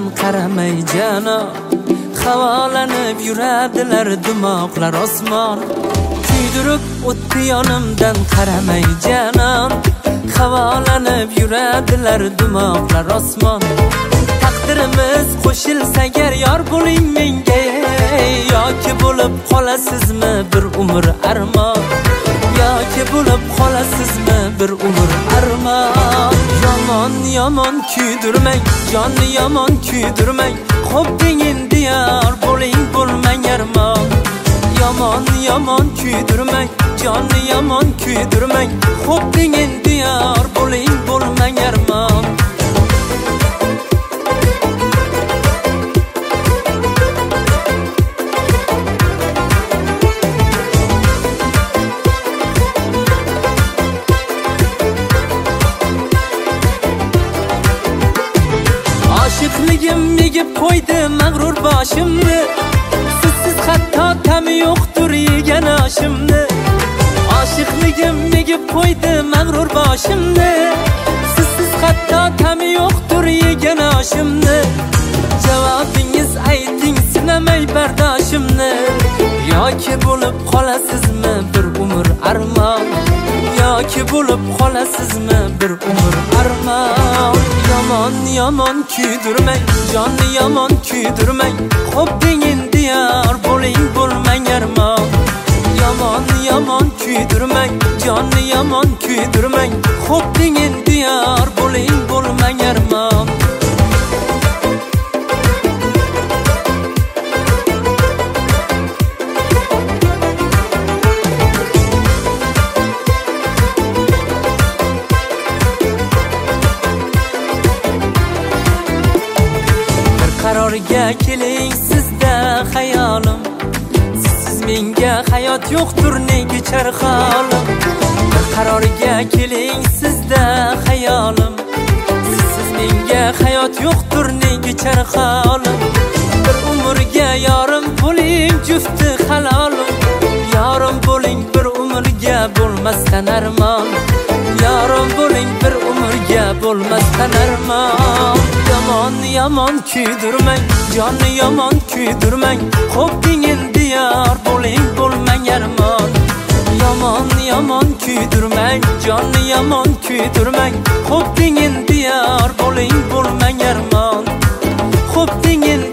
qaramay janob, havolanib yuradilar dimoqlar osmon. Kuydirib o'tdi yonimdan qaramay janob, havolanib yuradilar dimoqlar osmon. Taqdirimiz qo'shilsa agar yor bo'ling menga, yoki bo'lib qolasizmi bir umr armon, yoki bo'lib qolasizmi bir umr armon. Yomon yomon kuydirmang, jonni yomon kuydirmang, xo'p deng endi yor bo'ling bo'lmang armon. Yomon yomon kuydirmang, jonni yomon kuydirmang, xo'p deng endi yor bo'ling bo'lmang armon. Oshiqligim egib qo'ydi mag'rur boshimni, sizsiz hatto ta'mi yo'qdir yegan oshimni. Oshiqligim egib qo'ydi mag'rur boshimni, sizsiz hatto ta'mi yo'qdir yegan oshimni. Javobingiz ayting sinamay bardoshimni, yoki bo'lib qolasizmi bir umr armon, yoki bo'lib qolasizmi bir umr armon. Yomon yomon kuydirmang, jonni yomon kuydirmang, xo'p deng endi yor bo'ling bo'lmang armon. Yomon yomon kuydirmang, jonni yomon kuydirmang, xo'p deng endi yor bo'ling bo'lmang armon. Qarorga keling sizda xayolim, siz menga hayot yo'qdir nega charxolim. Qarorga keling sizda xayolim, siz menga hayot yo'qdir nega charxolim. Bir umrga yorim bo'ling jufti halolim, yorim bo'ling bir umrga bo'lmasdan armon, yorim bo'ling bir umrga bo'lmasdan armon. Yomon yomon kuydirmang, jonni yomon kuydirmang, xo'p deng endi yor bo'ling bo'lmang armon. Yomon yomon kuydirmang, jonni yomon kuydirmang, xo'p deng endi yor bo'ling bo'lmang armon. Xo'p deng